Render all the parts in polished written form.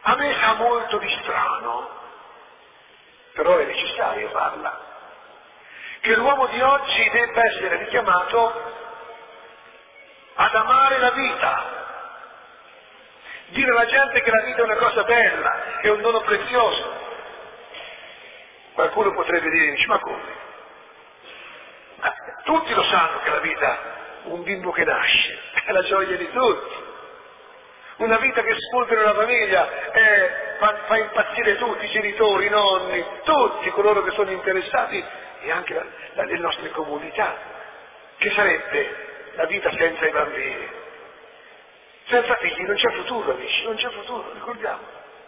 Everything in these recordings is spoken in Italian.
A me sa molto di strano, però è necessario farla, che l'uomo di oggi debba essere richiamato ad amare la vita, dire alla gente che la vita è una cosa bella, è un dono prezioso. Qualcuno potrebbe dire, dice, ma come? Ma tutti lo sanno che la vita, un bimbo che nasce, è la gioia di tutti. Una vita che sfolta nella famiglia fa impazzire tutti, i genitori, i nonni, tutti coloro che sono interessati e anche le nostre comunità. Che sarebbe la vita senza i bambini? Senza figli non c'è futuro, amici, non c'è futuro, ricordiamo.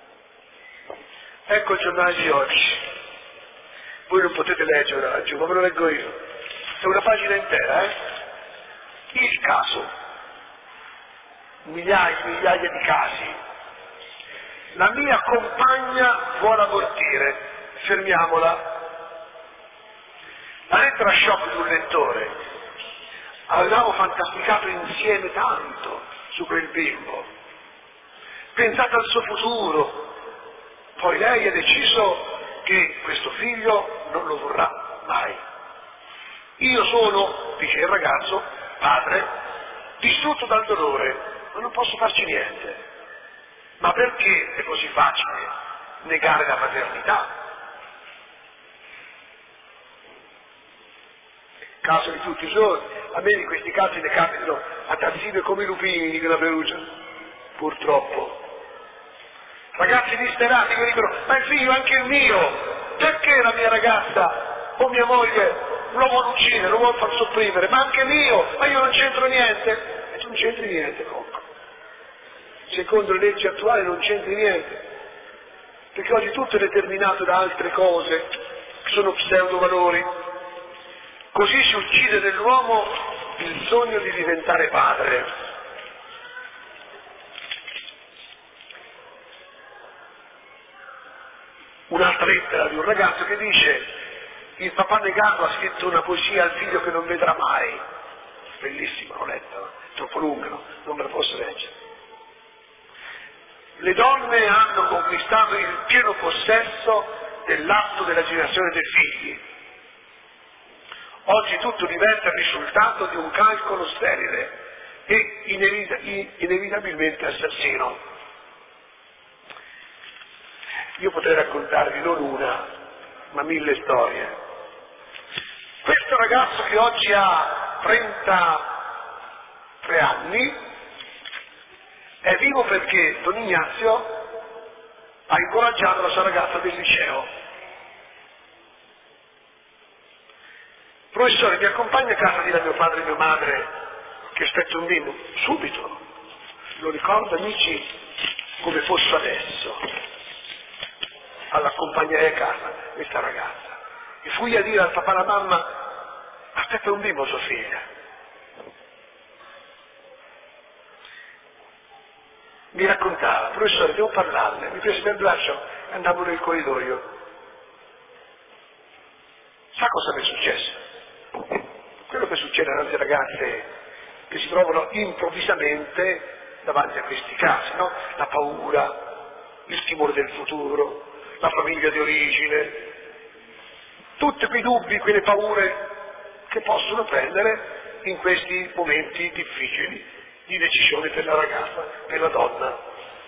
Ecco il giornale di oggi. Voi non potete leggere laggiù, ma ve lo leggo io. È una pagina intera, Il caso. Migliaia di casi. La mia compagna vuole abortire, fermiamola. La lettera shock di un lettore. Avevamo fantasticato insieme tanto su quel bimbo. Pensate al suo futuro. Poi lei ha deciso che questo figlio non lo vorrà mai. Io sono, dice il ragazzo, padre, distrutto dal dolore, ma non posso farci niente. Ma perché è così facile negare la paternità? Caso di tutti i giorni, a me di questi casi ne capitano a tazzine come i lupini della Perugia, purtroppo. Ragazzi disperati che dicono, ma il figlio è anche il mio, perché la mia ragazza o mia moglie lo vuole uccidere, lo vuole far sopprimere, ma anche mio, ma io non c'entro niente. E tu non c'entri niente, Cocco. Secondo le leggi attuali non c'entri niente, perché oggi tutto è determinato da altre cose, che sono pseudovalori. Così si uccide nell'uomo il sogno di diventare padre. Un'altra lettera di un ragazzo che dice: il papà negato ha scritto una poesia al figlio che non vedrà mai. Bellissima, l'ho letta, troppo lunga, non me la posso leggere. Le donne hanno conquistato il pieno possesso dell'atto della generazione dei figli. Oggi tutto diventa il risultato di un calcolo sterile e inevitabilmente assassino. Io potrei raccontarvi non una, ma 1000 storie. Questo ragazzo che oggi ha 33 anni è vivo perché Don Ignazio ha incoraggiato la sua ragazza del liceo. Professore, mi accompagna a casa di mio padre e mia madre che aspetta un bimbo? Subito. Lo ricordo, amici, come fosse adesso. All'accompagnare a casa questa ragazza. E fui a dire al papà e alla mamma: aspetta un bimbo, sua figlia. Mi raccontava: professore, devo parlarne. Mi prese per il braccio e andavo nel corridoio. Sa cosa mi è successo? Quello che succede alle altre ragazze che si trovano improvvisamente davanti a questi casi, no? La paura, il timore del futuro, la famiglia di origine, tutti quei dubbi, quelle paure che possono prendere in questi momenti difficili di decisione per la ragazza, per la donna.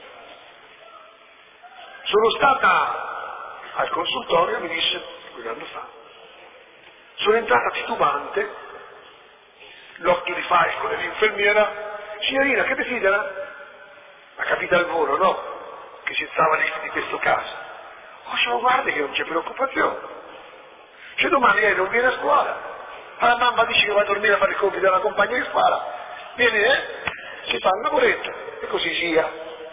Sono stata al consultorio, mi disse, un anno fa, sono entrata titubante, l'occhio di falco dell'infermiera: signorina, che desidera? Ha capito al volo, no? Che si stava di questo caso. Oh, cioè, guardi che non c'è preoccupazione. Cioè, domani lei non viene a scuola. La mamma dice che va a dormire a fare i compiti della compagna di scuola. Viene, si fa il lavoretto e così sia.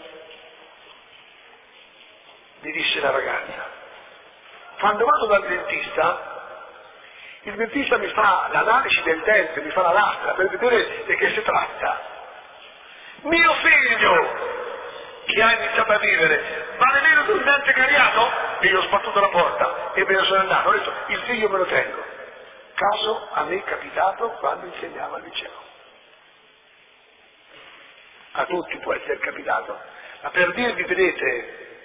Mi disse la ragazza. Quando vado dal dentista, il dentista mi fa l'analisi del dente, mi fa la lastra per vedere di che si tratta. Mio figlio, che ha iniziato a vivere, vale meno di un dente cariato? E io ho sbattuto la porta e me ne sono andato. Ho detto, il figlio me lo tengo. Caso a me è capitato quando insegnavo al liceo. A tutti può essere capitato. Ma per dirvi, vedete,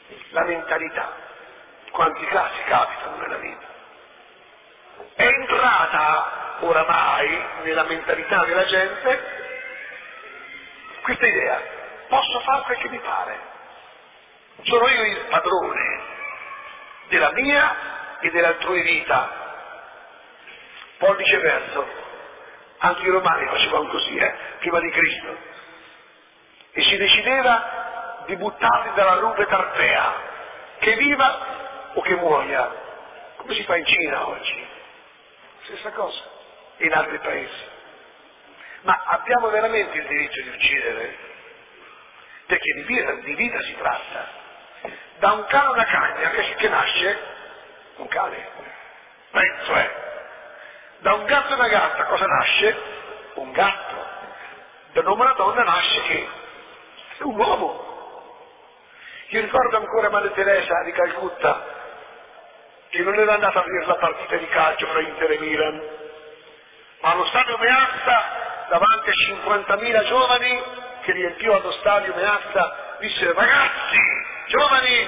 la mentalità. Quanti casi capitano nella vita? È entrata oramai nella mentalità della gente questa idea: posso fare quel che mi pare, sono io il padrone della mia e dell'altrui vita. Pollice verso, anche i romani facevano così, prima di Cristo, e si decideva di buttarli dalla rupe Tarpea, che viva o che muoia, come si fa in Cina oggi, stessa cosa, e in altri paesi. Ma abbiamo veramente il diritto di uccidere? Perché di vita si tratta. Da un cane a una cagna che nasce un cane, penso da un gatto e una gatta cosa nasce? Un gatto. Da un uomo e una donna nasce che? Un uomo. Io ricordo ancora Madre Teresa di Calcutta, che non era andata a vedere la partita di calcio fra Inter e Milan, ma allo stadio Meazza, davanti a 50.000 giovani che riempiva allo stadio Meazza, disse: ragazzi, giovani,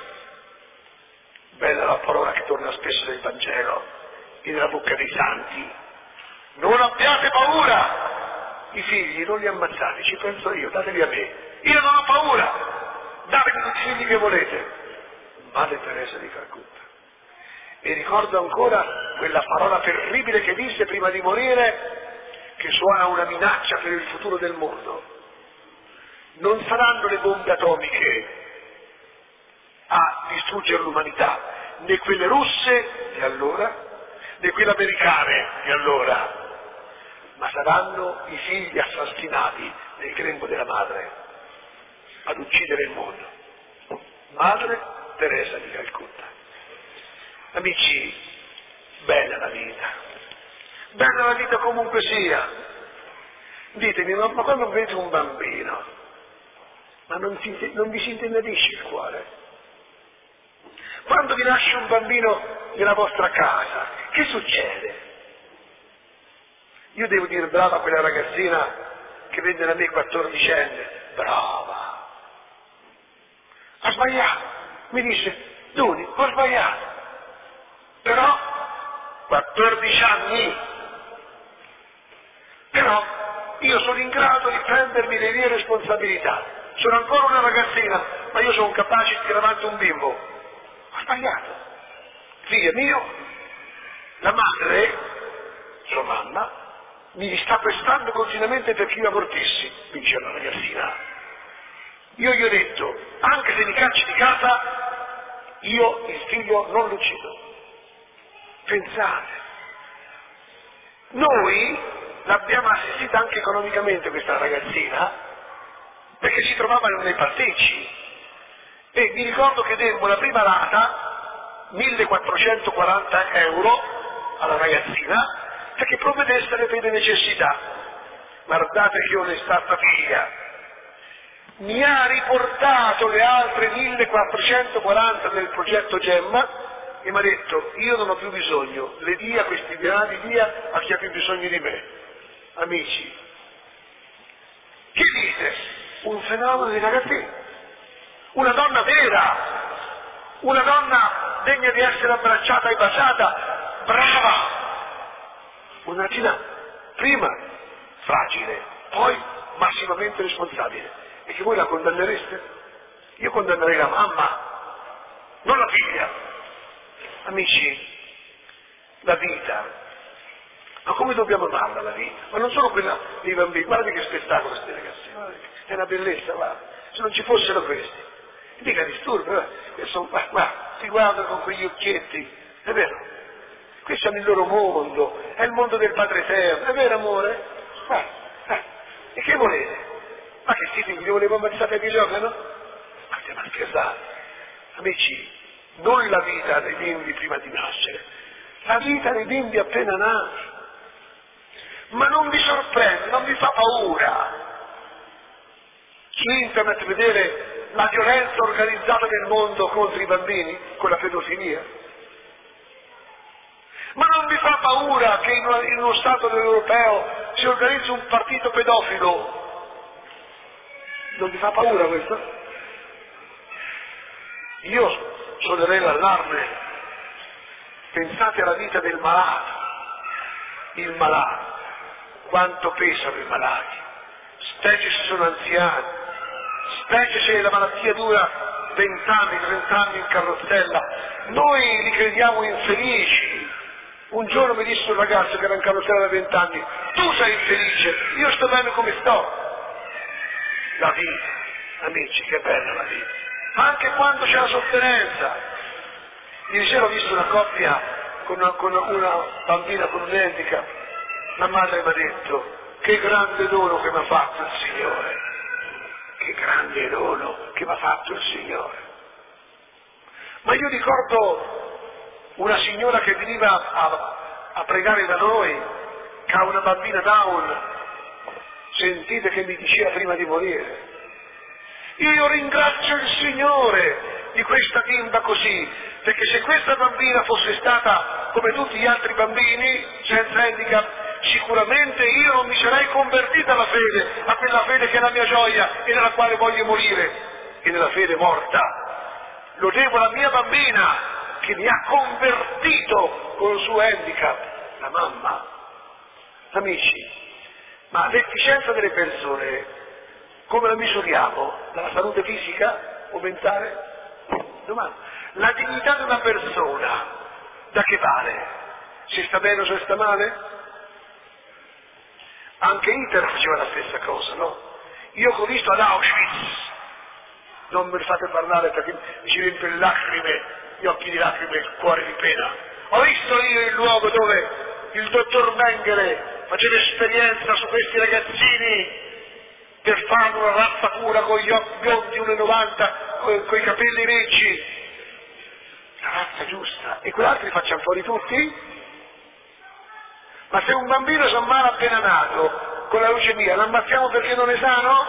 bella la parola che torna spesso nel Vangelo e nella bocca dei santi, non abbiate paura, i figli non li ammazzate, ci penso io, dateli a me, io non ho paura, datemi tutti i figli che volete. Madre Teresa di Calcutta. E ricordo ancora quella parola terribile che disse prima di morire, che suona una minaccia per il futuro del mondo: non saranno le bombe atomiche a distruggere l'umanità, né quelle russe di allora, né quelle americane di allora, ma saranno i figli assassinati nel grembo della madre ad uccidere il mondo. Madre Teresa di Calcutta. Amici, bella la vita comunque sia. Ditemi, ma quando vedete un bambino, ma non vi si intennadisce il cuore? Quando vi nasce un bambino nella vostra casa, che succede? Io devo dire brava quella ragazzina che venne da me 14enne, brava, ha sbagliato, mi dice: Duni, ho sbagliato, però 14 anni, però io sono in grado di prendermi le mie responsabilità, sono ancora una ragazzina, ma io sono capace di tirare avanti un bimbo. Ho sbagliato, figlio mio, la madre, sua mamma, mi sta prestando continuamente perché io abortissi, dice la ragazzina. Io gli ho detto: anche se mi cacci di casa, io il figlio non lo uccido. Pensate, noi l'abbiamo assistita anche economicamente questa ragazzina, perché si trovava nei pasticci, e mi ricordo che demmo la prima rata 1.440 euro alla ragazzina perché provvedesse alle prime necessità. Guardate che onestà sta figlia, mi ha riportato le altre 1.440 del progetto Gemma e mi ha detto: io non ho più bisogno, le dia questi denari, dia a chi ha più bisogno di me. Amici, che dite? Un fenomeno di ragazzina, una donna vera, una donna degna di essere abbracciata e baciata, brava, una ragazzina prima fragile, poi massimamente responsabile. E che voi la condannereste? Io condannerei la mamma, non la figlia. Amici, la vita, ma come dobbiamo amarla la vita? Ma non solo quella dei bambini, guardate che spettacolo questi ragazzi, è una bellezza, guarda, se non ci fossero questi, mica disturbo, si guardano con quegli occhietti, è vero? Questi hanno il loro mondo, è il mondo del Padre Eterno, è vero amore? E che volete? Ma che siete, li volevo ammazzare che giocano? Ma stiamo a scherzare. Amici, non la vita dei bimbi prima di nascere, la vita dei bimbi appena nati. Ma non vi sorprende, non vi fa paura su internet vedere la violenza organizzata nel mondo contro i bambini con la pedofilia? Ma non vi fa paura che in uno Stato europeo si organizzi un partito pedofilo? Non vi fa paura questo? Io suonerei l'allarme. Pensate alla vita del malato. Il malato, quanto pesano i malati, specie se sono anziani, specie se la malattia dura 20 anni, 30 anni in carrozzella. Noi li crediamo infelici. Un giorno mi disse un ragazzo che era in carrozzella da 20 anni: tu sei infelice, io sto bene come sto. La vita, amici, che bella la vita, anche quando c'è la sofferenza. Ieri sera ho visto una coppia con una bambina con un handicap. La madre mi ha detto: che grande dono che mi ha fatto il Signore, che grande dono che mi ha fatto il Signore. Ma io ricordo una signora che veniva a pregare da noi, che ha una bambina Down. Sentite che mi diceva prima di morire: io ringrazio il Signore di questa bimba così, perché se questa bambina fosse stata come tutti gli altri bambini senza handicap, sicuramente io non mi sarei convertita alla fede, a quella fede che è la mia gioia e nella quale voglio morire, e nella fede morta. Lo devo alla mia bambina che mi ha convertito con il suo handicap, la mamma. Amici, ma l'efficienza delle persone come la misuriamo? Dalla salute fisica o mentale? Domanda. La dignità di una persona da che vale? Se sta bene o se sta male? Anche Hitler faceva la stessa cosa, no? Io che ho visto ad Auschwitz, non me ne fate parlare perché mi ci riempie le lacrime, gli occhi di lacrime, il cuore di pena. Ho visto io il luogo dove il dottor Mengele faceva esperienza su questi ragazzini per fare una razzatura con gli occhi biondi 1,90, con i capelli ricci, la razza giusta, e quell'altro li facciamo fuori tutti? Ma se un bambino si ammala appena nato con la leucemia, l'ammazziamo perché non è sano?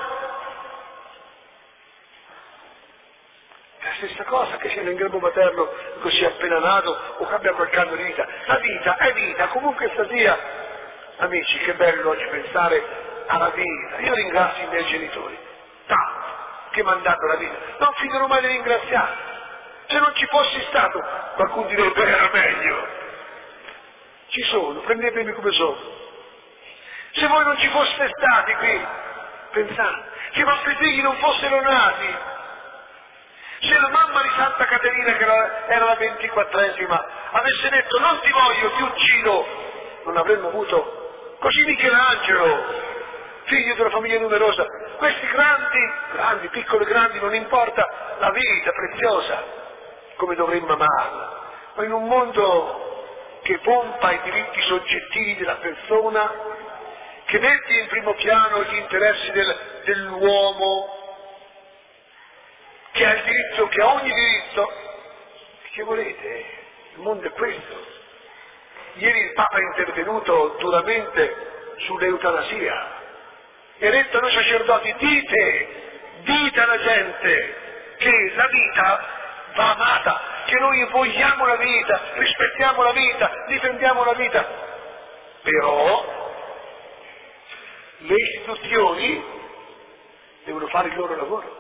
È la stessa cosa che sia nel grembo materno così appena nato o che abbia qualche anno di vita. La vita è vita, comunque essa sia. Amici, che bello oggi pensare alla vita. Io ringrazio i miei genitori tanto che mi hanno dato la vita, non finirò mai di ringraziare. Se non ci fossi stato, qualcuno direbbe era meglio. Ci sono, prendetemi come sono. Se voi non ci foste stati qui, pensate, se i vostri figli non fossero nati, se la mamma di Santa Caterina, che era la 24esima, avesse detto non ti voglio, ti uccido, non avremmo avuto così Michelangelo, figlio di una famiglia numerosa. Questi grandi, piccoli, grandi, non importa, la vita preziosa, come dovremmo amarla. Ma in un mondo che pompa i diritti soggettivi della persona, che mette in primo piano gli interessi dell'uomo, che ha il diritto, che ha ogni diritto, che volete? Il mondo è questo. Ieri il Papa è intervenuto duramente sull'eutanasia e ha detto a noi sacerdoti: dite alla gente che la vita va amata, che noi vogliamo la vita, rispettiamo la vita, difendiamo la vita, però le istituzioni devono fare il loro lavoro.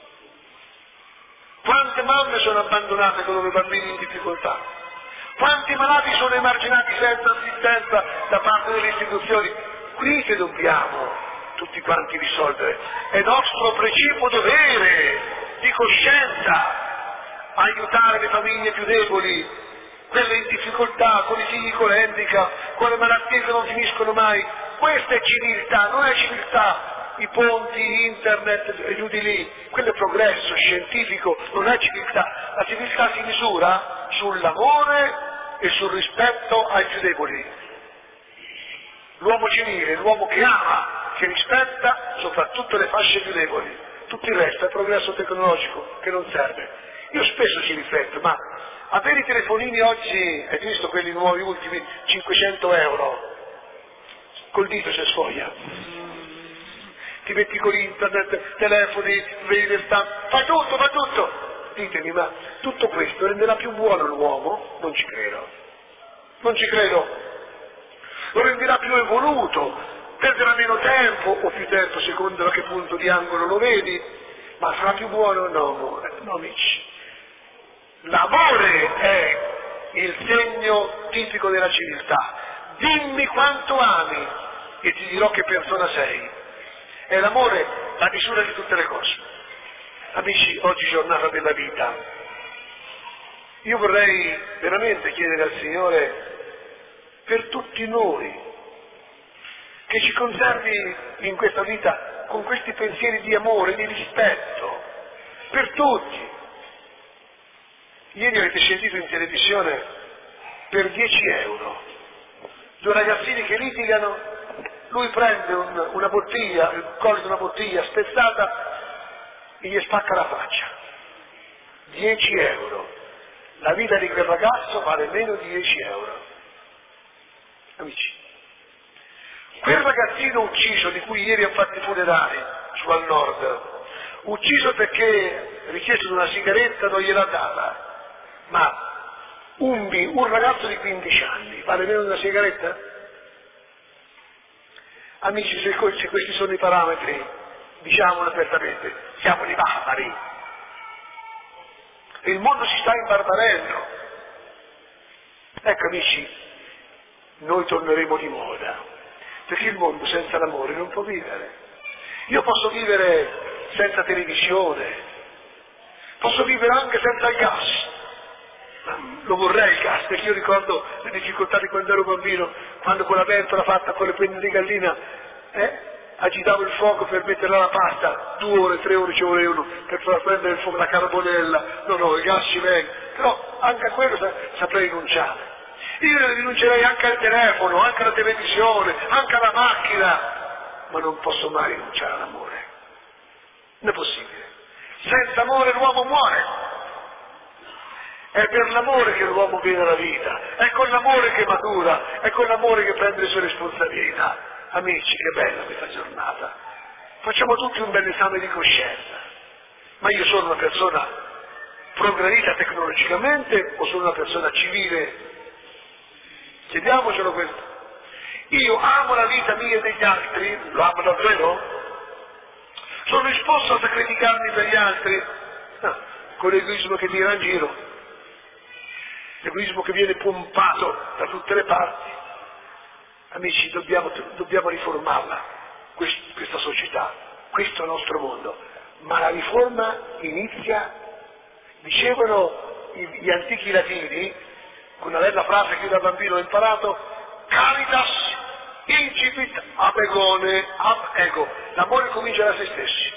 Quante mamme sono abbandonate con i loro bambini in difficoltà? Quanti malati sono emarginati senza assistenza da parte delle istituzioni? Qui che dobbiamo tutti quanti risolvere. È nostro precipuo dovere di coscienza aiutare le famiglie più deboli, quelle in difficoltà, con i figli con handicap, con le malattie che non finiscono mai. Questa è civiltà, non è civiltà i ponti, internet e giù di lì, quello è progresso scientifico, non è civiltà. La civiltà si misura sull'amore e sul rispetto ai più deboli. L'uomo civile, l'uomo che ama, che rispetta soprattutto le fasce più deboli. Tutto il resto è progresso tecnologico che non serve. Io spesso ci rifletto, ma avere i telefonini oggi, hai visto quelli nuovi ultimi, 500 euro, col dito c'è sfoglia, ti metti con internet, telefoni, vedi le stampe, fa tutto. Ditemi, ma tutto questo renderà più buono l'uomo? Non ci credo. Lo renderà più evoluto, perderà meno tempo o più tempo, secondo da che punto di angolo lo vedi, ma sarà più buono? No, amici. L'amore è il segno tipico della civiltà. Dimmi quanto ami e ti dirò che persona sei. È l'amore la misura di tutte le cose. Amici, oggi è giornata della vita. Io vorrei veramente chiedere al Signore per tutti noi che ci conservi in questa vita con questi pensieri di amore, di rispetto, per tutti. Ieri avete sentito in televisione per 10 euro, due ragazzini che litigano, lui prende una bottiglia, il collo di una bottiglia spezzata e gli spacca la faccia. 10 euro. La vita di quel ragazzo vale meno di 10 euro. Amici, quel ragazzino ucciso di cui ieri hanno fatto i funerali su al nord, ucciso perché richiesto di una sigaretta non gliel'ha data, ma un ragazzo di 15 anni vale meno di una sigaretta? Amici, se questi sono i parametri, diciamolo apertamente, siamo dei barbari. E il mondo si sta imbarbarendo. Ecco amici, noi torneremo di moda, perché il mondo senza l'amore non può vivere. Io posso vivere senza televisione, posso vivere anche senza il gas. Lo vorrei il gas, perché io ricordo le difficoltà di quando ero bambino, quando con la ventola fatta con le penne di gallina agitavo il fuoco per metterla alla pasta, 2 ore, 3 ore ci volevano per far prendere il fuoco, la carbonella, no, il gas ci venga, però anche a quello saprei rinunciare. Io rinuncerei anche al telefono, anche alla televisione, anche alla macchina, ma non posso mai rinunciare all'amore. Non è possibile. Senza amore l'uomo muore. È per l'amore che l'uomo viene alla vita, è con l'amore che matura, è con l'amore che prende le sue responsabilità. Amici, che bella questa giornata. Facciamo tutti un bel esame di coscienza. Ma io sono una persona progredita tecnologicamente o sono una persona civile? Chiediamocelo questo. Io amo la vita mia e degli altri, lo amo davvero? Sono disposto a sacrificarmi per gli altri? No, con l'egoismo che tira in giro, l'egoismo che viene pompato da tutte le parti. Amici, dobbiamo riformarla, questa società, questo è il nostro mondo, ma la riforma inizia, dicevano gli antichi latini, con una bella frase che io da bambino ho imparato, caritas incipit ab egone ab ego, l'amore comincia da se stessi.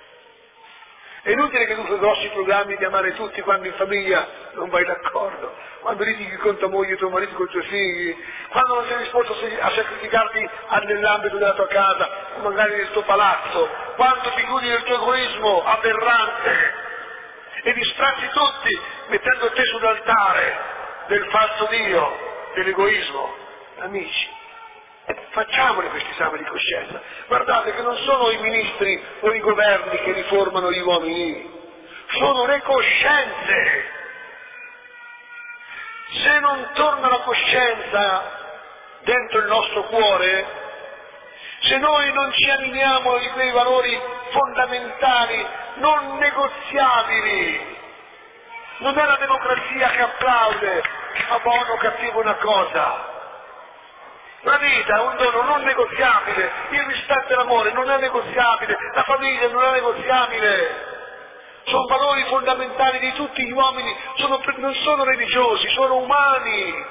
È inutile che tu fai grossi programmi di amare tutti quando in famiglia non vai d'accordo, quando litighi con tua moglie, tuo marito, con i tuoi figli, quando non sei disposto a sacrificarti nell'ambito della tua casa, o magari nel tuo palazzo, quando ti chiudi nel tuo egoismo aberrante e distratti tutti mettendo te sull'altare del falso Dio, dell'egoismo. Amici, facciamone questi esami di coscienza. Guardate che non sono i ministri o i governi che riformano gli uomini, sono le coscienze. Se non torna la coscienza dentro il nostro cuore, se noi non ci animiamo di quei valori fondamentali, non negoziabili, non è la democrazia che applaude a buono o cattivo una cosa. La vita è un dono non negoziabile, il rispetto e l'amore non è negoziabile, la famiglia non è negoziabile, sono valori fondamentali di tutti gli uomini, non sono religiosi, sono umani.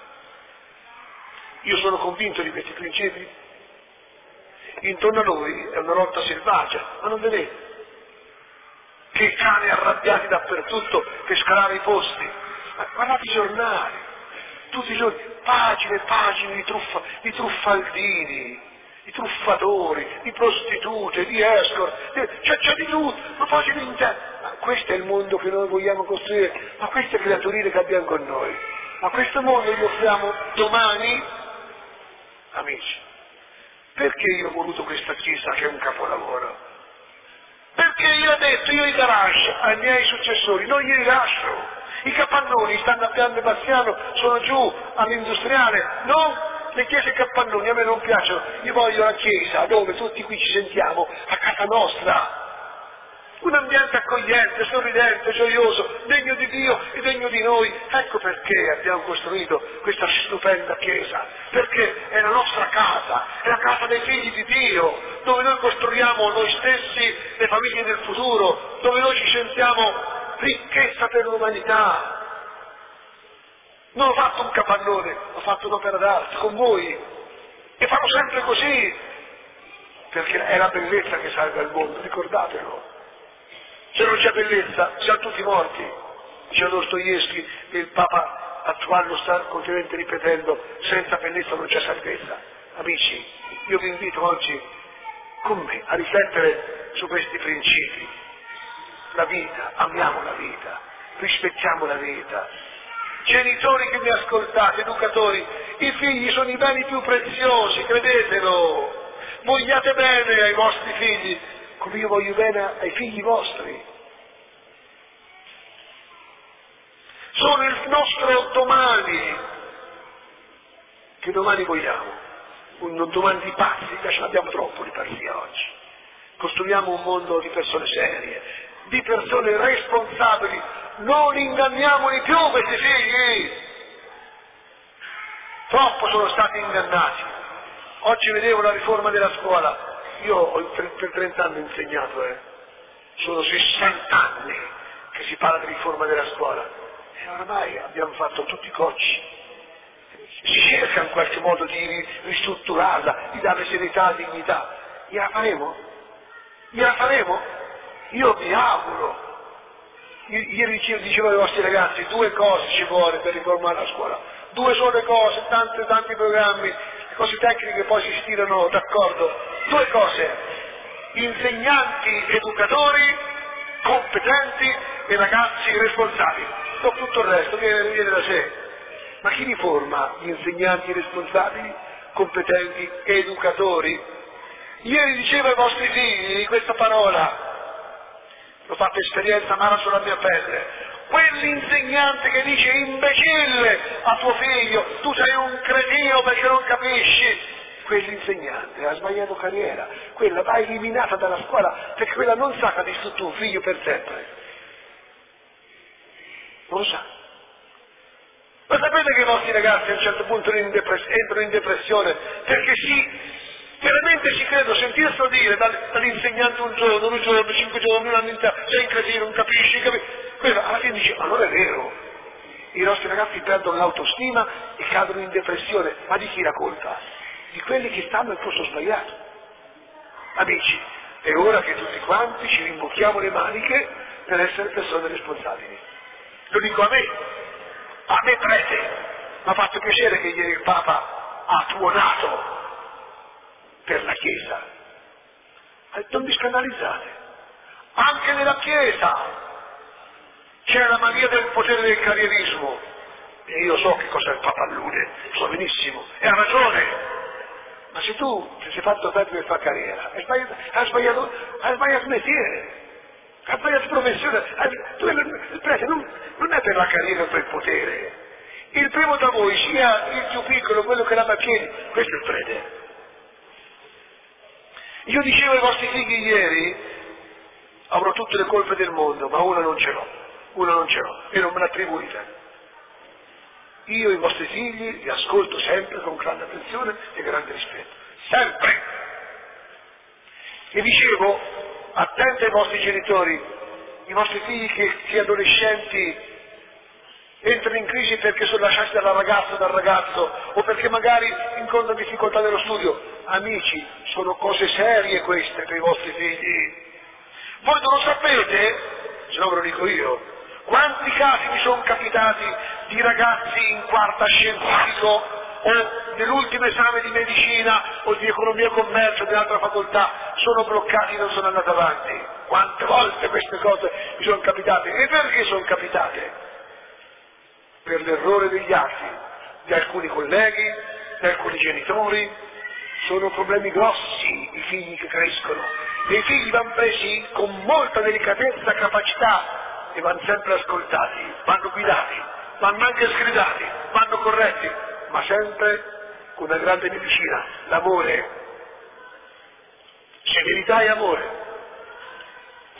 Io sono convinto di questi principi. Intorno a noi è una lotta selvaggia, ma non vedete che cani arrabbiati dappertutto per scalare i posti. Guardate i giornali, tutti i giorni, pagine e pagine di truffaldini, di truffatori, di prostitute, di escort, c'è di tutto, ma pagine intere. Ma questo è il mondo che noi vogliamo costruire, ma queste creaturine che abbiamo con noi, ma questo mondo gli offriamo domani? Amici, perché io ho voluto questa chiesa che è un capolavoro? Perché io ho detto, io i garage ai miei successori non glieli lascio. I capannoni stanno a Piano Bastiano, sono giù all'industriale, no? Le chiese capannoni a me non piacciono, io voglio la chiesa dove tutti qui ci sentiamo, a casa nostra. un ambiente accogliente, sorridente, gioioso, degno di Dio e degno di noi. Ecco perché abbiamo costruito questa stupenda chiesa, perché è la nostra casa, è la casa dei figli di Dio, dove noi costruiamo noi stessi le famiglie del futuro, dove noi ci sentiamo ricchezza per l'umanità. Non ho fatto un capannone, ho fatto un'opera d'arte con voi e farò sempre così, perché è la bellezza che salva il mondo, ricordatelo. Se non c'è bellezza, siamo tutti morti. Dice Dostoevskij, e il Papa attuale lo sta continuamente ripetendo, senza bellezza non c'è salvezza. Amici, io vi invito oggi con me a riflettere su questi principi. La vita, amiamo la vita, rispettiamo la vita. Genitori che mi ascoltate, educatori, i figli sono i beni più preziosi, credetelo. Vogliate bene ai vostri figli, come io voglio bene ai figli vostri. Sono il nostro domani. Che domani vogliamo? Un domani di pazzi, che ce l'abbiamo troppo di pazzia oggi. Costruiamo un mondo di persone serie, di persone responsabili. Non inganniamoli più questi figli. Troppo sono stati ingannati. Oggi vedevo la riforma della scuola. Io per 30 anni ho insegnato, sono 60 anni che si parla di riforma della scuola e oramai abbiamo fatto tutti i cocci. Si cerca in qualche modo di ristrutturarla, di darle serietà, dignità. Gliela faremo? Gliela faremo? Io vi auguro. Ieri dicevo ai vostri ragazzi, 2 cose ci vuole per riformare la scuola. 2 sole cose, tanti programmi, le cose tecniche poi si stirano d'accordo. 2 cose, insegnanti educatori competenti e ragazzi responsabili. Tutto il resto viene da sé. Ma chi li forma gli insegnanti responsabili, competenti, educatori? Ieri dicevo ai vostri figli questa parola, l'ho fatta esperienza amara sulla mia pelle. Quell'insegnante che dice imbecille a tuo figlio, tu sei un cretino perché non capisci, quell'insegnante ha sbagliato carriera, quella va eliminata dalla scuola perché quella non sa che ha distrutto un figlio per sempre. Non lo sa. Ma sapete che i vostri ragazzi a un certo punto entrano in depressione perché veramente ci credo sentirselo dire dall'insegnante un giorno, 2 giorni, 5 giorni, un anno intero, sei un cretino, non capisci, quello alla fine dice, ma non è vero. I nostri ragazzi perdono l'autostima e cadono in depressione. Ma di chi la colpa? Di quelli che stanno al posto sbagliato. Amici, è ora che tutti quanti ci rimbocchiamo le maniche per essere persone responsabili. Lo dico a me prete, mi ha fatto piacere che ieri il Papa ha tuonato per la Chiesa. Non vi scandalizzate. Anche nella Chiesa c'è la mania del potere del carrierismo. E io so che cos'è il papallone, lo so benissimo, e ha ragione. Ma se tu ti sei fatto perdere per fare carriera, hai sbagliato mestiere, hai sbagliato professione. Il prete non è per la carriera o per il potere. Il primo da voi, sia il più piccolo, quello che lava i piedi, questo è il prete. Io dicevo ai vostri figli ieri, avrò tutte le colpe del mondo, ma una non ce l'ho, e non me l'attribuite. Io i vostri figli li ascolto sempre con grande attenzione e grande rispetto, sempre. E dicevo, attenti ai vostri genitori, i vostri figli che adolescenti entrano in crisi perché sono lasciati dalla ragazza o dal ragazzo, o perché magari incontrano difficoltà nello studio. Amici, sono cose serie queste per i vostri figli. Voi non lo sapete? Se no ve lo dico io. Quanti casi mi sono capitati di ragazzi in quarta scientifico o nell'ultimo esame di medicina o di economia e commercio o di un'altra facoltà sono bloccati e non sono andati avanti? Quante volte queste cose mi sono capitate? E perché sono capitate? Per l'errore degli altri, di alcuni colleghi, di alcuni genitori. Sono problemi grossi i figli che crescono. E i figli vanno presi con molta delicatezza e capacità e vanno sempre ascoltati, vanno guidati, vanno anche sgridati, vanno corretti, ma sempre con una grande medicina, l'amore, severità e amore.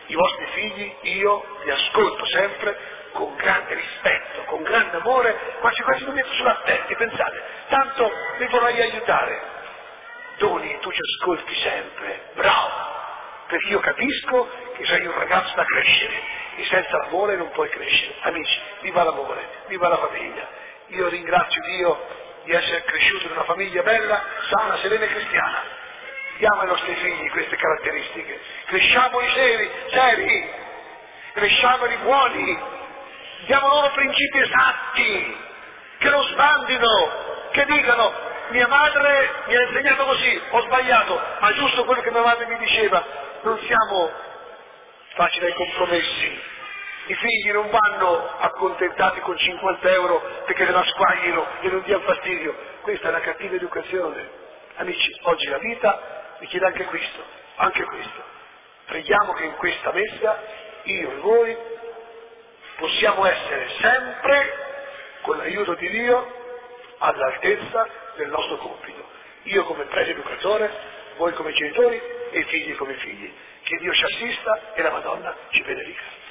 I vostri figli io li ascolto sempre con grande rispetto, con grande amore, quasi quasi mi metto sulla testa, pensate, tanto vi vorrei aiutare. Doni, tu ci ascolti sempre, bravo, perché io capisco che sei un ragazzo da crescere e senza l'amore non puoi crescere. Amici, viva l'amore, viva la famiglia. Io ringrazio Dio di essere cresciuto in una famiglia bella, sana, serena e cristiana. Diamo ai nostri figli queste caratteristiche, cresciamoli seri, cresciamoli buoni, diamo loro principi esatti, che non sbandino, che dicano mia madre mi ha insegnato così, ho sbagliato, ma è giusto quello che mia madre mi diceva. Non siamo facili ai compromessi. I figli non vanno accontentati con 50 euro perché se la squaglino e non dia fastidio. Questa è una cattiva educazione. Amici, oggi la vita mi chiede anche questo. Preghiamo che in questa messa, io e voi, possiamo essere sempre, con l'aiuto di Dio, all'altezza del nostro compito. Io come prete educatore, voi come genitori e i figli come figli. Che Dio ci assista e la Madonna ci benedica.